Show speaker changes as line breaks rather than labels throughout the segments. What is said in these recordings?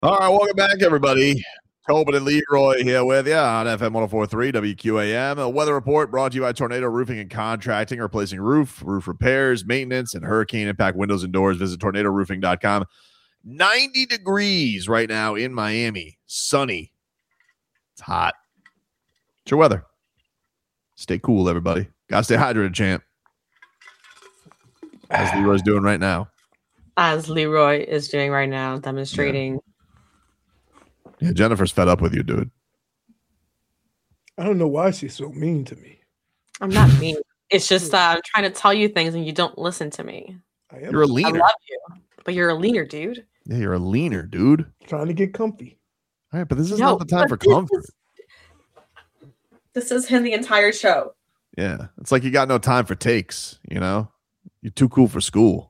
All right, welcome back, everybody. Tobin and Leroy here with you on FM 104.3 WQAM. A weather report brought to you by Tornado Roofing and Contracting, replacing roof repairs, maintenance, and hurricane impact windows and doors. Visit tornadoroofing.com. 90 degrees right now in Miami. Sunny. It's hot. It's your weather. Stay cool, everybody. Gotta stay hydrated, champ. As Leroy's doing right now.
As Leroy is doing right now, demonstrating.
Yeah, Jennifer's fed up with you, dude.
I don't know why she's so mean to me.
I'm not mean. It's just I'm trying to tell you things and you don't listen to me.
You're a leaner.
I love you, but you're a leaner, dude.
Yeah, you're a leaner, dude.
Trying to get comfy.
All right, but this is not the time for comfort.
This is him the entire show.
Yeah, it's like you got no time for takes, you know? You're too cool for school.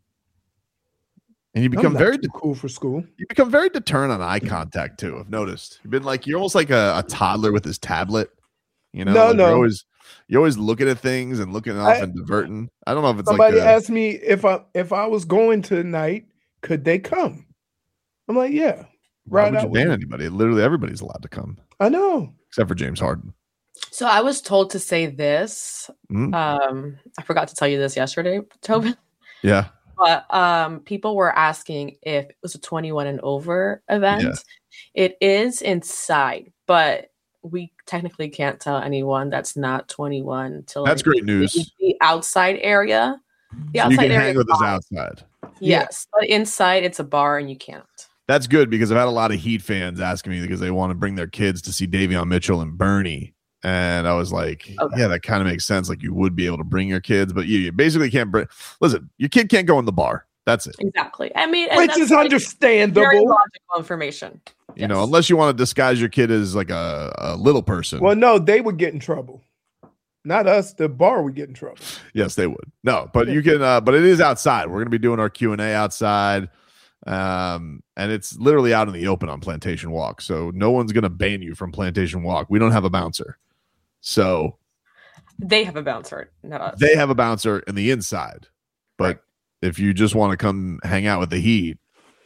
And you become very
cool for school.
You become very deterrent on eye contact too. I've noticed. You've been like you're almost like a toddler with his tablet. You know,
no.
You're always looking at things and looking off and diverting. I don't know if it's
somebody asked me if I was going tonight, could they come? I'm like, yeah.
Why would you ban anybody? Literally everybody's allowed to come.
I know,
except for James Harden.
So I was told to say this. I forgot to tell you this yesterday, Tobin.
Yeah.
But people were asking if it was a 21 and over event. Yeah. It is inside, but we technically can't tell anyone that's not 21 to
that's great news.
The outside area. The outside
you can
area
hang with us outside.
Yes, but inside it's a bar and you can't.
That's good because I've had a lot of Heat fans asking me because they want to bring their kids to see Davion Mitchell and Bernie. And I was like, yeah, that kind of makes sense. Like you would be able to bring your kids, but you basically can't bring. Listen, your kid can't go in the bar. That's it.
Exactly. I mean,
which is understandable.
Very logical information.
You know, unless you want to disguise your kid as like a little person.
Well, no, they would get in trouble. Not us. The bar would get in trouble.
Yes, they would. No, but you can. But it is outside. We're going to be doing our Q&A outside. And it's literally out in the open on Plantation Walk. So no one's going to ban you from Plantation Walk. We don't have a bouncer. So
they have a bouncer, not us.
They have a bouncer in the inside. But if you just want to come hang out with the Heat,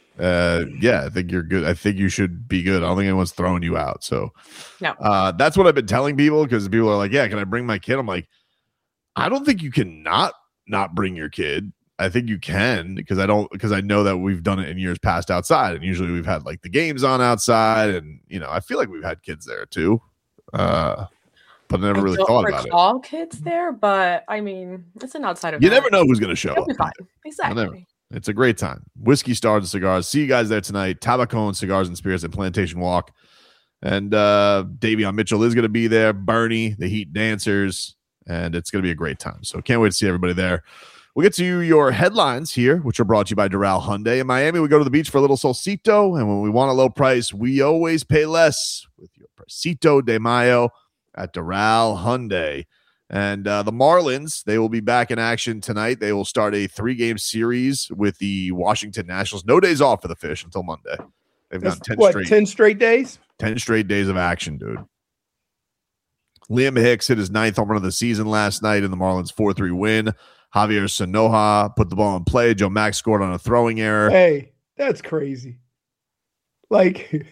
I think you're good. I think you should be good. I don't think anyone's throwing you out. So
no.
That's what I've been telling people because people are like, yeah, can I bring my kid? I'm like, I don't think you can not bring your kid. I think you can because I know that we've done it in years past outside. And usually we've had like the games on outside. And, you know, I feel like we've had kids there too. But I never really thought about it.
All kids there, but I mean, it's an outside event.
You never know who's going to show up.
Fine. Exactly.
It's a great time. Whiskey, Stars, and Cigars. See you guys there tonight. Tabacone, Cigars, and Spirits at Plantation Walk. And Davion Mitchell is going to be there. Bernie, the Heat dancers. And it's going to be a great time. So can't wait to see everybody there. We'll get to your headlines here, which are brought to you by Doral Hyundai. In Miami, we go to the beach for a little solcito. And when we want a low price, we always pay less with your Pricito de Mayo at Doral Hyundai. And the Marlins, they will be back in action tonight. They will start a 3-game series with the Washington Nationals. No days off for the Fish until Monday. They've got
10 straight days?
10 straight days of action, dude. Liam Hicks hit his 9th home run of the season last night in the Marlins 4-3 win. Javier Sanoja put the ball in play. Joe Max scored on a throwing error.
Hey, that's crazy. Like,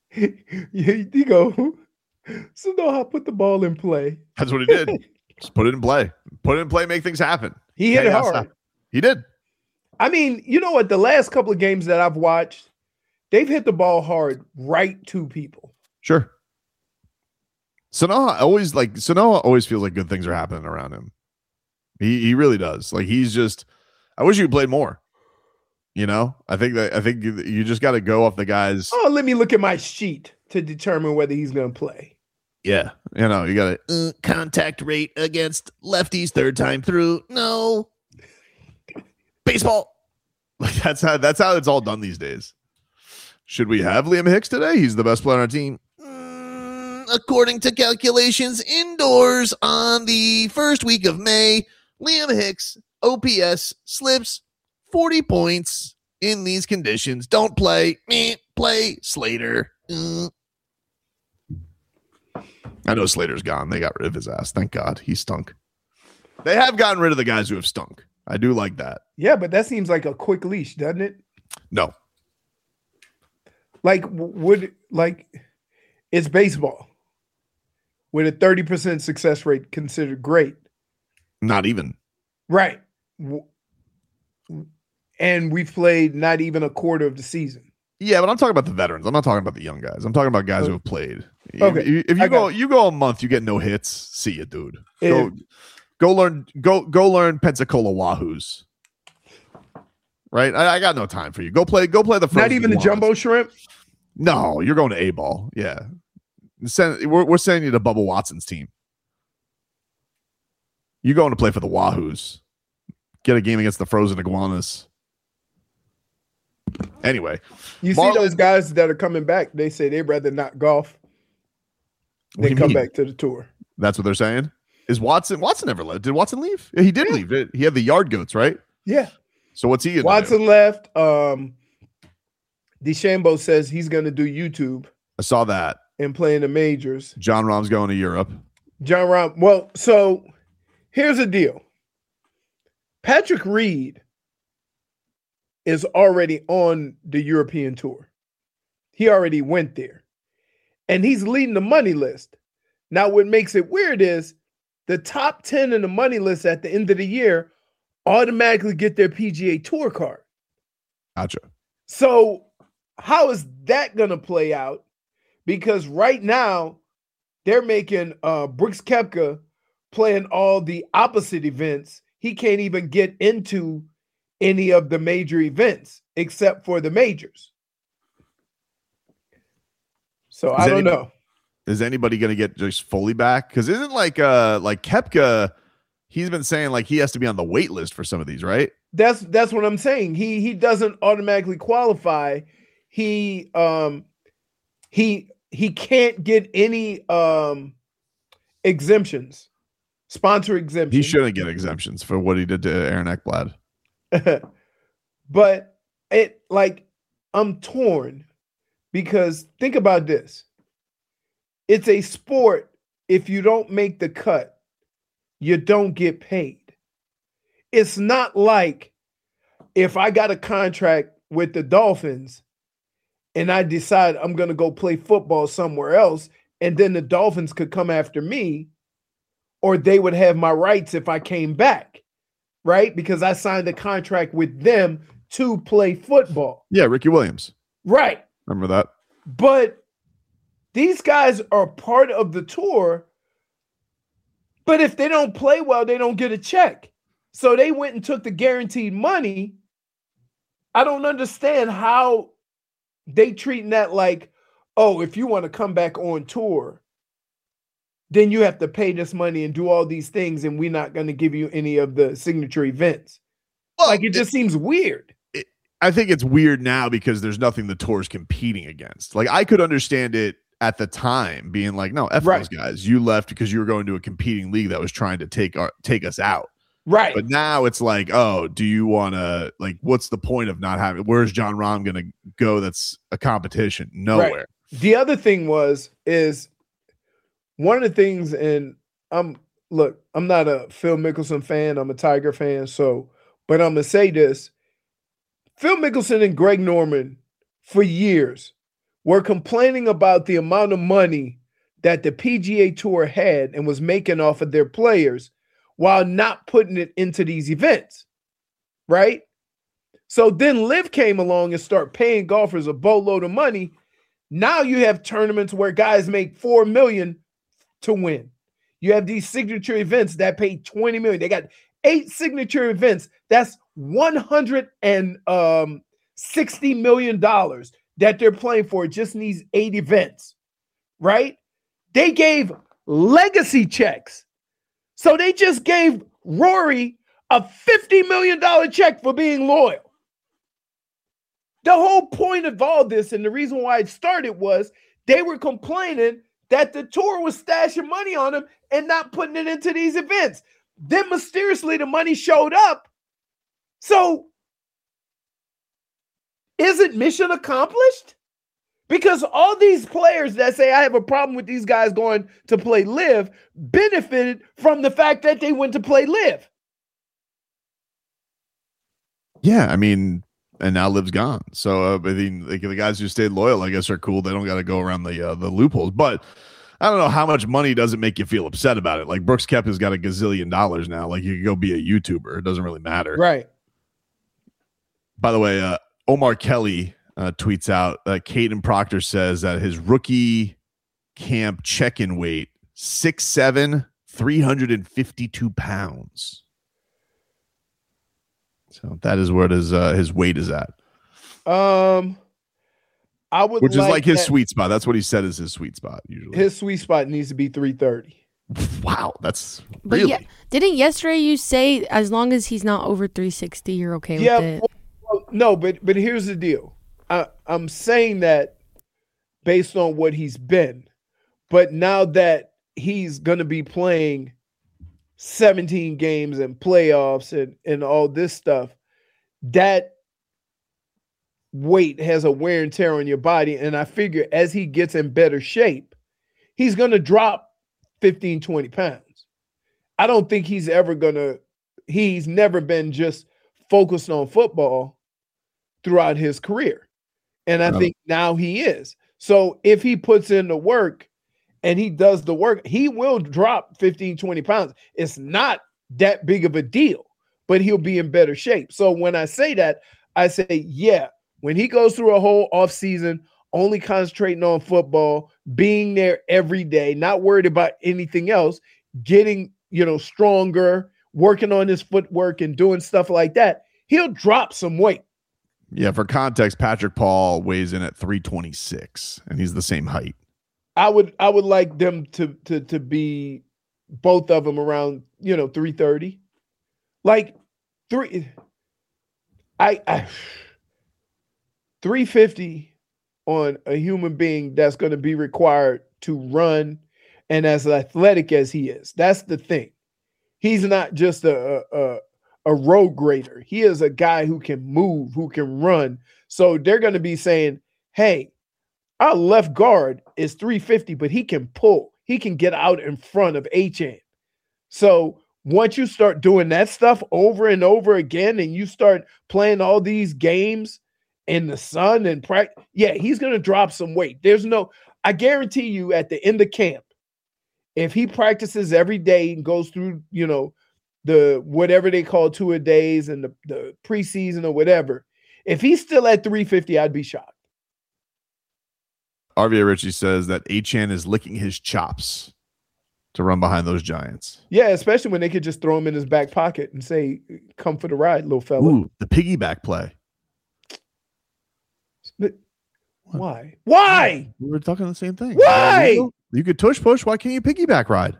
you go, Sanoja put the ball in play.
That's what he did. Just put it in play. Put it in play, make things happen.
He hit it hard.
He did.
I mean, you know what? The last couple of games that I've watched, they've hit the ball hard right to people.
Sure. Sanoja always feels like good things are happening around him. He really does. Like he's just. I wish you played more. You know, I think you just got to go off the guys.
Oh, let me look at my sheet to determine whether he's going to play.
Yeah, you know, you got to contact rate against lefties 3rd time through. No baseball. Like that's how it's all done these days. Should we have Liam Hicks today? He's the best player on our team. According to calculations, indoors on the first week of May, Liam Hicks OPS slips 40 points in these conditions. Don't play. Play Slater. I know Slater's gone. They got rid of his ass. Thank God. He stunk. They have gotten rid of the guys who have stunk. I do like that.
Yeah, but that seems like a quick leash, doesn't it?
No.
Like, it's baseball with a 30% success rate considered great.
Not even.
Right. And we've played not even a quarter of the season.
Yeah, but I'm talking about the veterans. I'm not talking about the young guys. I'm talking about guys who have played.
Okay.
If you go a month, you get no hits. See you, dude. Go learn Pensacola Wahoos. Right? I got no time for you. Go play the
not even the jumbo shrimp?
No, you're going to A-ball. Yeah. We're sending you to Bubba Watson's team. You're going to play for the Wahoos. Get a game against the frozen iguanas. Anyway,
you see those guys that are coming back, they say they'd rather not golf than come back to the tour.
That's what they're saying? Is Watson never left? Did Watson leave? He did leave. He had the yard goats, right?
Yeah.
So what's he?
Watson left. DeChambeau says he's going to do YouTube.
I saw that.
And play in the majors.
Jon Rahm's going to Europe.
Jon Rahm. Well, so here's the deal. Patrick Reed is already on the European tour. He already went there. And he's leading the money list. Now, what makes it weird is the top 10 in the money list at the end of the year automatically get their PGA Tour card.
Gotcha.
So how is that going to play out? Because right now, they're making Brooks Koepka playing all the opposite events. He can't even get into any of the major events except for the majors. So I don't know.
Is anybody going to get just fully back? Because isn't like Koepka, he's been saying like he has to be on the wait list for some of these, right?
That's what I'm saying. He doesn't automatically qualify. He can't get any exemptions, sponsor exemptions.
He shouldn't get exemptions for what he did to Aaron Ekblad.
But I'm torn because think about this. It's a sport. If you don't make the cut, you don't get paid. It's not like if I got a contract with the Dolphins and I decide I'm going to go play football somewhere else, and then the Dolphins could come after me, or they would have my rights if I came back, right? Because I signed a contract with them to play football.
Yeah, Ricky Williams.
Right.
Remember that?
But these guys are part of the tour, but if they don't play well, they don't get a check. So they went and took the guaranteed money. I don't understand how they treating that like, oh, if you want to come back on tour, then you have to pay this money and do all these things, and we're not going to give you any of the signature events. Well, like, it just seems weird.
I think it's weird now because there's nothing the tour's competing against. Like, I could understand it at the time being like, no, F those guys. You left because you were going to a competing league that was trying to take us out.
Right.
But now it's like, oh, do you want to, like, what's the point of not having, where's Jon Rahm going to go that's a competition? Nowhere.
Right. The other thing is one of the things, and I'm not a Phil Mickelson fan. I'm a Tiger fan. But I'm going to say this. Phil Mickelson and Greg Norman for years were complaining about the amount of money that the PGA Tour had and was making off of their players while not putting it into these events, right? So then LIV came along and started paying golfers a boatload of money. Now you have tournaments where guys make $4 million to win. You have these signature events that pay $20 million. They got 8 signature events. That's $160 million that they're playing for just in these 8 events, right? They gave legacy checks. So they just gave Rory a $50 million check for being loyal. The whole point of all this, and the reason why it started, was they were complaining that the tour was stashing money on them and not putting it into these events. Then mysteriously the money showed up. So is it mission accomplished? Because all these players that say I have a problem with these guys going to play LIV benefited from the fact that they went to play LIV.
Yeah, I mean, and now Liv's gone. So I mean, like, the guys who stayed loyal, I guess, are cool. They don't got to go around the loopholes. But I don't know how much money doesn't make you feel upset about it. Like Brooks Koepka's got $1 gazillion now. Like you could go be a YouTuber. It doesn't really matter.
Right.
By the way, Omar Kelly tweets out that Caden Proctor says that his rookie camp check-in weight 6'7", 352 pounds. So that is where his weight is at.
I would,
which is like his sweet spot. That's what he said is his sweet spot usually.
His sweet spot needs to be 330.
Wow, that's
but
really.
Yeah, didn't yesterday you say as long as he's not over 360, you're okay with it?
Well, no, but here's the deal. I'm saying that based on what he's been, but now that he's going to be playing 17 games and playoffs and all this stuff, that weight has a wear and tear on your body. And I figure as he gets in better shape, he's going to drop 15, 20 pounds. I don't think he's never been just focused on football throughout his career. And I think now he is. So if he puts in the work and he does the work, he will drop 15, 20 pounds. It's not that big of a deal, but he'll be in better shape. So when I say that, I say, yeah, when he goes through a whole offseason, only concentrating on football, being there every day, not worried about anything else, getting, stronger, working on his footwork and doing stuff like that, he'll drop some weight.
Yeah, for context, Patrick Paul weighs in at 326, and he's the same height.
I would like them to be both of them around 330, like 350 on a human being that's going to be required to run and as athletic as he is. That's the thing. He's not just a road grader. He is a guy who can move, who can run. So they're going to be saying, hey, our left guard is 350, but he can pull. He can get out in front of Achane. So once you start doing that stuff over and over again and you start playing all these games in the sun and practice, yeah, he's going to drop some weight. I guarantee you at the end of camp, if he practices every day and goes through, the whatever they call two-a-days and the preseason or whatever, if he's still at 350, I'd be shocked.
RVA Richie says that Achane is licking his chops to run behind those Giants.
Yeah, especially when they could just throw him in his back pocket and say, come for the ride, little fella.
Ooh, the piggyback play.
But why? Why?
We were talking the same thing.
Why?
You could tush push. Why can't you piggyback ride?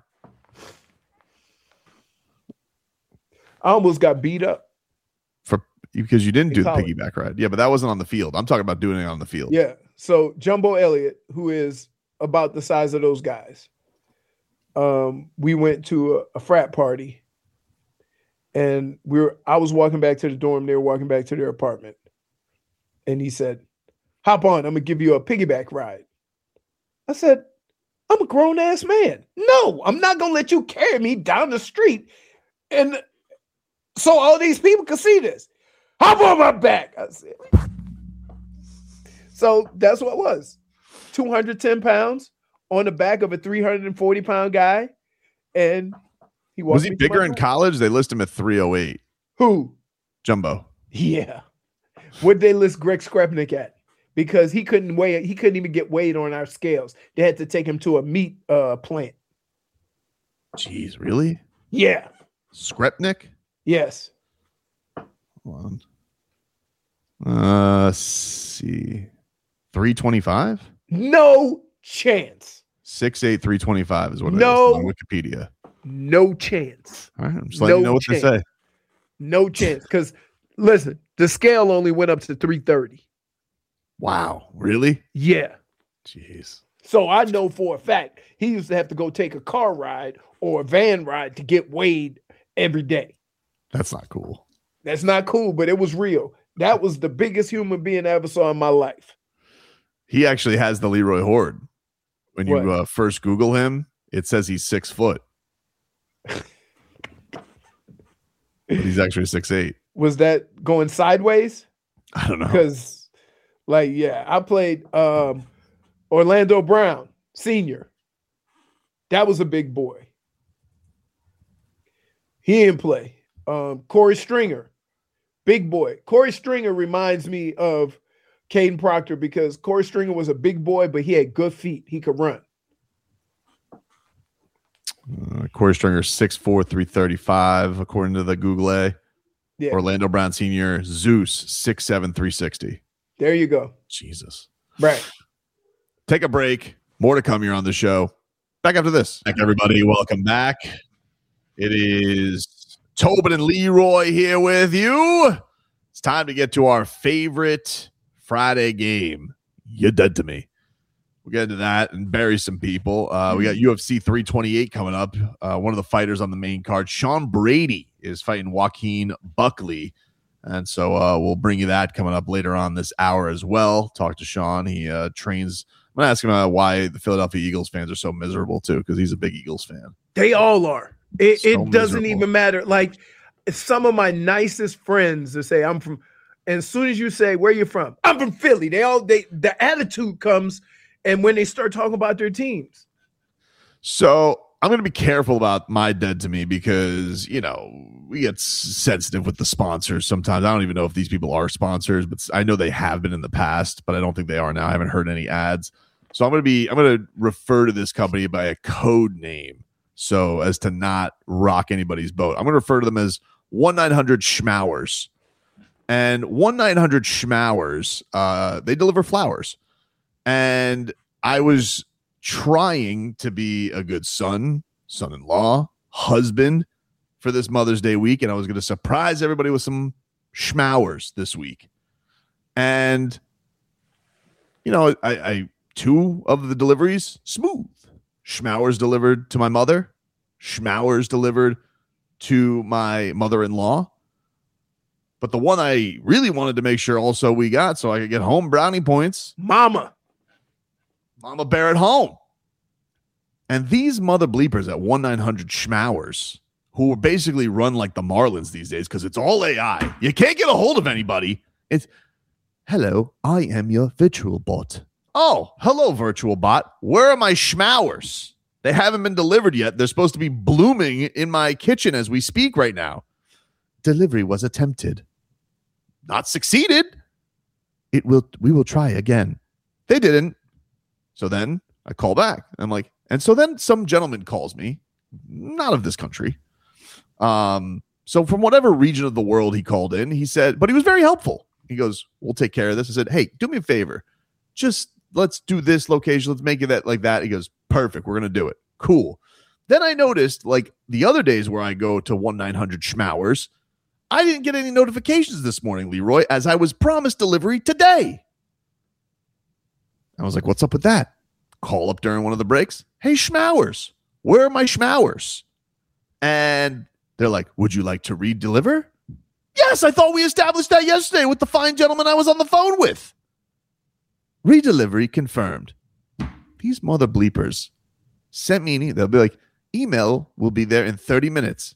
I almost got beat up.
Because you didn't do the
college.
piggyback ride. Yeah, but that wasn't on the field. I'm talking about doing it on the field.
Yeah. So Jumbo Elliott, who is about the size of those guys, we went to a frat party, and I was walking back to the dorm. They were walking back to their apartment, and he said, "Hop on. I'm gonna give you a piggyback ride." I said, "I'm a grown ass man. No, I'm not gonna let you carry me down the street, and so all these people can see this. Hop on my back." I said. So that's what it was. 210 pounds on the back of a 340-pound guy. And
was he bigger in college? They list him at 308.
Who?
Jumbo.
Yeah. What'd they list Greg Skrepnik at? Because he couldn't even get weighed on our scales. They had to take him to a meat plant.
Jeez, really?
Yeah.
Skrepnik?
Yes.
Hold on. See. 325?
No chance.
6'8", 325 is what it is on Wikipedia.
No chance.
All right, I'm just letting you know what they say.
No chance. Because, listen, the scale only went up to 330.
Wow. Really?
Yeah.
Jeez.
So I know for a fact he used to have to go take a car ride or a van ride to get weighed every day.
That's not cool.
That's not cool, but it was real. That was the biggest human being I ever saw in my life.
He actually has the Leroy Horde. When you first Google him, it says he's 6 foot. But he's actually 6'8".
Was that going sideways?
I don't know.
Because, I played Orlando Brown Sr. That was a big boy. He didn't play. Corey Stringer, big boy. Corey Stringer reminds me of Caden Proctor because Corey Stringer was a big boy, but he had good feet. He could run.
Corey Stringer, 6'4", 335, according to the Google A. Yeah. Orlando Brown Sr., Zeus, 6'7", 360.
There you go.
Jesus.
Right.
Take a break. More to come here on the show. Back after this. Back, everybody. Welcome back. It is Tobin and Leroy here with you. It's time to get to our favorite Friday game. You're dead to me. We'll get into that and bury some people. We got UFC 328 coming up. One of the fighters on the main card, Sean Brady, is fighting Joaquin Buckley. And so we'll bring you that coming up later on this hour as well. Talk to Sean. He trains. I'm going to ask him why the Philadelphia Eagles fans are so miserable, too, because he's a big Eagles fan.
They all are. It doesn't even matter. Like, some of my nicest friends that say, I'm from, and as soon as you say, where you from? I'm from Philly. The attitude comes, and when they start talking about their teams.
So I'm going to be careful about my dead to me because, we get sensitive with the sponsors sometimes. I don't even know if these people are sponsors, but I know they have been in the past, but I don't think they are now. I haven't heard any ads. So I'm going to refer to this company by a code name so as to not rock anybody's boat. I'm going to refer to them as 1-900-SCHMOWERS. And 1-900-SCHMOWERS, they deliver flowers. And I was trying to be a good son-in-law, husband for this Mother's Day week, and I was going to surprise everybody with some schmowers this week. And, I two of the deliveries, smooth. Schmowers delivered to my mother. Schmowers delivered to my mother-in-law. But the one I really wanted to make sure also we got so I could get home brownie points. Mama Bear at home. And these mother bleepers at 1-900-SCHMOWERS, who basically run like the Marlins these days because it's all AI. You can't get a hold of anybody. It's, hello, I am your virtual bot. Oh, hello, virtual bot. Where are my schmowers? They haven't been delivered yet. They're supposed to be blooming in my kitchen as we speak right now. Delivery was attempted. Not succeeded. We will try again. They didn't. So then I call back. I'm like, and so then some gentleman calls me, not of this country. So from whatever region of the world he called in, he said, but he was very helpful. He goes, we'll take care of this. I said, hey, do me a favor. Just let's do this location. Let's make it that like that. He goes, perfect. We're going to do it. Cool. Then I noticed like the other days where I go to 1-900-SCHMOWERS, I didn't get any notifications this morning, Leroy, as I was promised delivery today. I was like, what's up with that? Call up during one of the breaks. Hey, schmowers, where are my schmowers? And they're like, would you like to re-deliver? Yes, I thought we established that yesterday with the fine gentleman I was on the phone with. Redelivery confirmed. These mother bleepers sent me an email. They'll be like, email will be there in 30 minutes.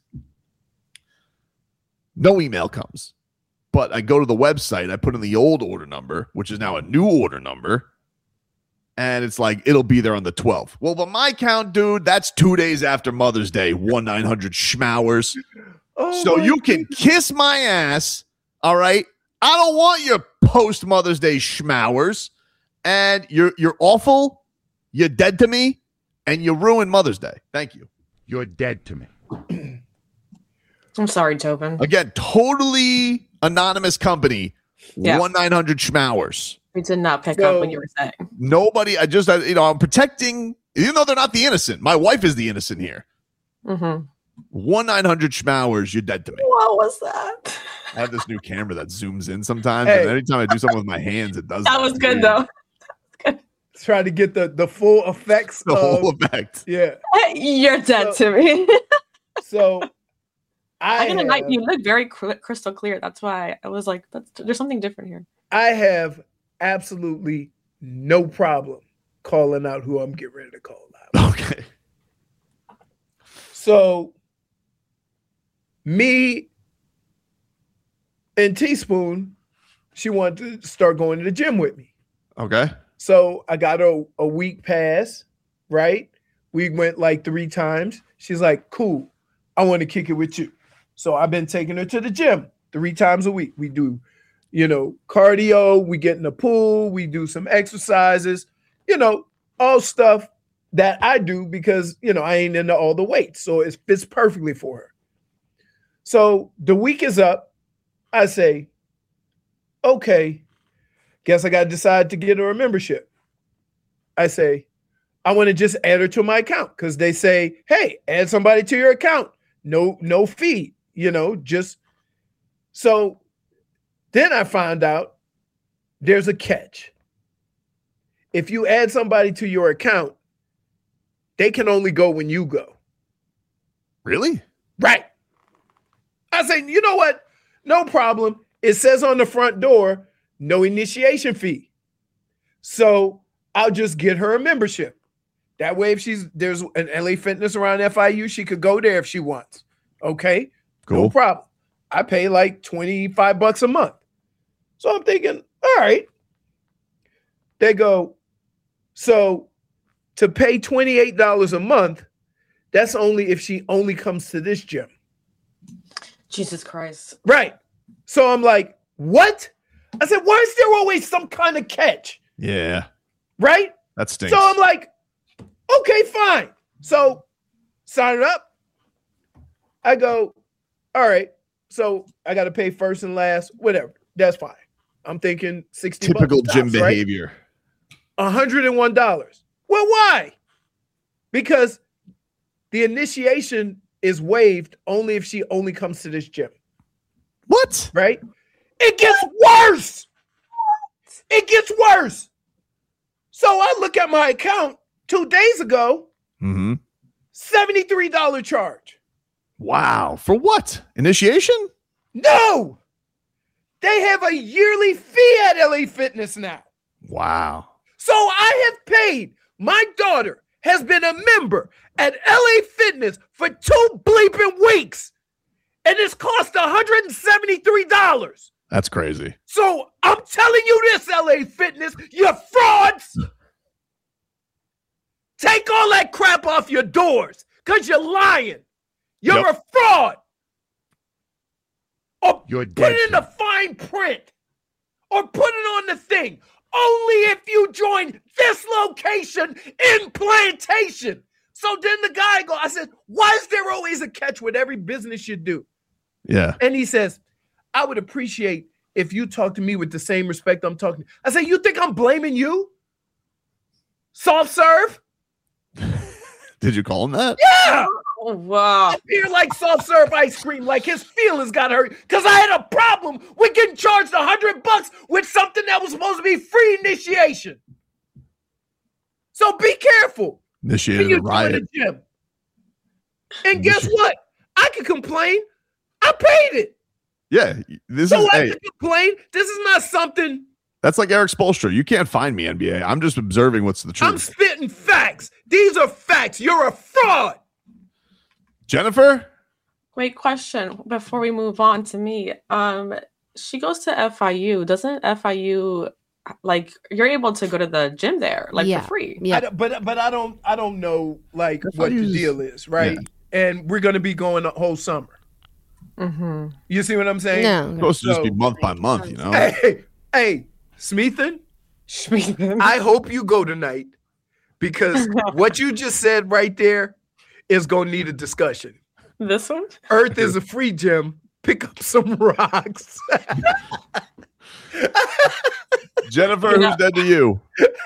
No email comes. But I go to the website. I put in the old order number, which is now a new order number. And it's like, it'll be there on the 12th. Well, by my count, dude, that's 2 days after Mother's Day, 1-900-SCHMOWERS. Oh, so you can kiss my ass, all right? I don't want your post-Mother's Day schmowers. And you're awful, you're dead to me, and you ruined Mother's Day. Thank you.
You're dead to me.
I'm sorry, Tobin.
Again, totally anonymous company, 1-900-SCHMOWERs.
We did not pick up what you were saying.
Nobody, I'm protecting, even though they're not the innocent. My wife is the innocent here.
Mm-hmm.
1-900-SCHMOWERs, you're dead to me.
What was that?
I have this new camera that zooms in sometimes, and anytime I do something with my hands, it does
that. Was good, though.
Try to get the full effects.
The whole effect.
Yeah.
You're dead to me.
So
you look very crystal clear. That's why I was like, there's something different here.
I have absolutely no problem calling out who I'm getting ready to call out.
Okay.
So me and Teaspoon she wanted to start going to the gym with me.
Okay.
So I got a week pass, right? We went like 3 times. She's like, cool, I want to kick it with you. So I've been taking her to the gym 3 times a week. We do, cardio, we get in the pool, we do some exercises, all stuff that I do because, I ain't into all the weights. So it fits perfectly for her. So the week is up. I say, okay, guess I got to decide to get her a membership. I say, I want to just add her to my account because they say, hey, add somebody to your account. No fee, just. So then I find out there's a catch. If you add somebody to your account, they can only go when you go.
Really?
Right. I say, you know what? No problem. It says on the front door, no initiation fee. So I'll just get her a membership. That way, if there's an LA Fitness around FIU, she could go there if she wants. Okay,
cool.
No problem. I pay like $25 a month. So I'm thinking, all right. They go, so to pay $28 a month, that's only if she only comes to this gym.
Jesus Christ.
Right. So I'm like, what? I said, why is there always some kind of catch?
Yeah.
Right?
That stinks.
So I'm like, okay, fine. So sign it up. I go, all right. So I got to pay first and last, whatever. That's fine. I'm thinking $60.
Typical gym
tops,
behavior.
Right? $101. Well, why? Because the initiation is waived only if she only comes to this gym.
What?
Right? It gets worse. It gets worse. So I look at my account 2 days ago, $73 charge.
Wow. For what? Initiation?
No. They have a yearly fee at LA Fitness now.
Wow.
So I have paid, my daughter has been a member at LA Fitness for 2 bleeping weeks. And it's cost $173.
That's crazy.
So I'm telling you this, LA Fitness, you frauds. Take all that crap off your doors because you're lying. You're a fraud. Or
You're
put it in the fine print. Or put it on the thing. Only if you join this location in Plantation. So then the guy I said, why is there always a catch with every business you do?
Yeah.
And he says, I would appreciate if you talk to me with the same respect I'm talking. I say, you think I'm blaming you? Soft serve?
Did you call him that?
Yeah.
Oh, wow.
I appear like soft serve ice cream, like his feelings got hurt because I had a problem with getting charged $100 with something that was supposed to be free initiation. So be careful.
Initiated a riot.
The gym. And guess what? I can complain. I paid it.
Yeah. This
so
is
I can complain. This is not something.
That's like Eric Spoelstra. You can't find me, NBA. I'm just observing what's the truth.
I'm spitting facts. These are facts. You're a fraud.
Jennifer?
Wait, question before we move on to me. She goes to FIU. Doesn't FIU you're able to go to the gym there for free?
Yeah.
But I don't know what the deal is, right? Yeah. And we're gonna be going the whole summer.
Mm-hmm.
You see what I'm saying?
No.
It's supposed to just be month by month, you know.
Hey, Smeathan. I hope you go tonight because what you just said right there is gonna need a discussion.
This one?
Earth is a free gym. Pick up some rocks.
Jennifer, who's dead to you?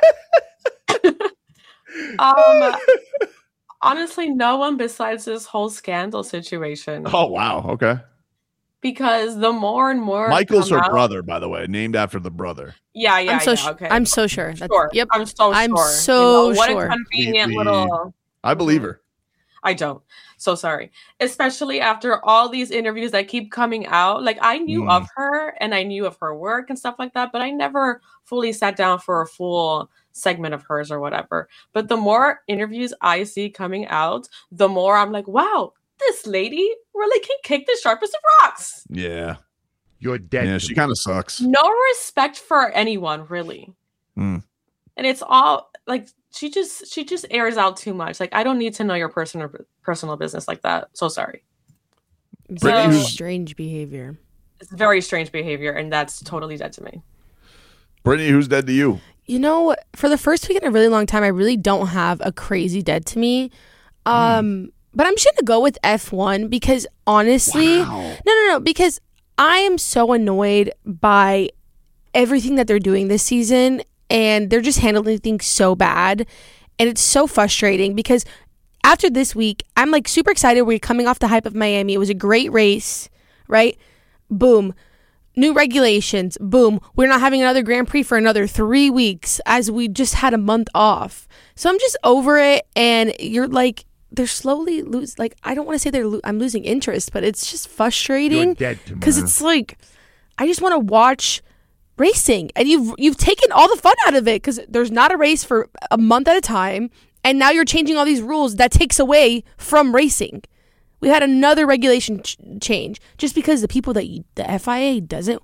Honestly, no one besides this whole scandal situation.
Oh, wow. Okay.
Because the more and more
Michael's her brother, by the way, named after the brother.
Yeah.
Okay. I'm so sure.
Yep. I'm so
sure.
What a convenient little.
I believe her.
I don't. So sorry. Especially after all these interviews that keep coming out. Like I knew of her and I knew of her work and stuff like that, but I never fully sat down for a full segment of hers or whatever. But the more interviews I see coming out, the more I'm like, wow, this lady really can kick the sharpest of rocks.
Yeah.
You're dead.
Yeah, she kind of sucks.
No respect for anyone, really.
Mm.
And it's all like she just airs out too much. Like, I don't need to know your personal business like that. So sorry.
Very strange behavior.
It's very strange behavior, and that's totally dead to me.
Brittany, who's dead to you?
You know, for the first week in a really long time, I really don't have a crazy dead to me. But I'm just going to go with F1 because honestly, no, because I am so annoyed by everything that they're doing this season, and they're just handling things so bad. And it's so frustrating because after this week, I'm like super excited. We're coming off the hype of Miami. It was a great race, right? Boom. New regulations. Boom. We're not having another Grand Prix for another 3 weeks as we just had a month off. So I'm just over it. And you're like, they're slowly like, I don't want to say I'm losing interest, but it's just frustrating because it's like, I just want to watch racing, and you've taken all the fun out of it because there's not a race for a month at a time. And now you're changing all these rules that takes away from racing. We had another regulation change just because the people that the FIA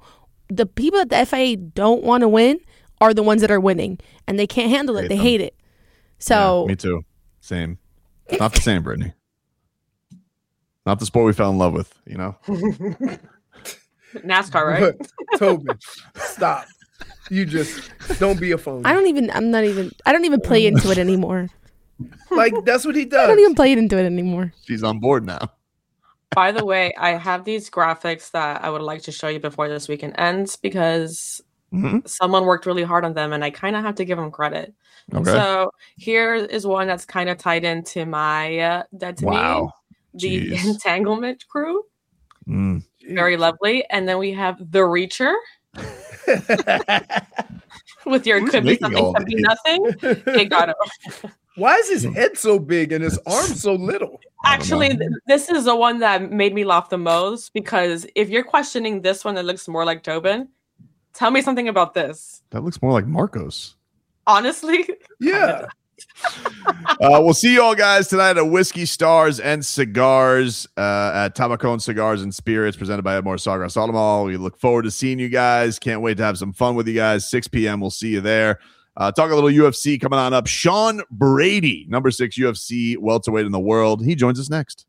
don't want to win are the ones that are winning, and they can't handle it. They hate it. So
yeah, me too. Same. Not the same, Brittany. Not the sport we fell in love with, you know?
NASCAR, right?
Tobin, stop. You just don't be a phony.
I don't even play into it anymore.
Like, that's what he does.
I don't even play into it anymore.
She's on board now.
By the way, I have these graphics that I would like to show you before this weekend ends because someone worked really hard on them, and I kind of have to give them credit. Okay. So here is one that's kind of tied into my dead to me. The Entanglement crew. Very lovely. And then we have The Reacher. With your could be something, could be nothing. Hey, got it.
Why is his head so big and his arm so little?
Actually, this is the one that made me laugh the most because if you're questioning this one that looks more like Tobin, tell me something about this.
That looks more like Marcos.
Honestly?
Yeah.
We'll see you all guys tonight at Whiskey Stars and Cigars at Tabacón Cigars and Spirits presented by Edmore Sawgrass Automall. We look forward to seeing you guys. Can't wait to have some fun with you guys. 6 p.m. We'll see you there. Talk a little UFC coming on up. Sean Brady, number 6 UFC welterweight in the world. He joins us next.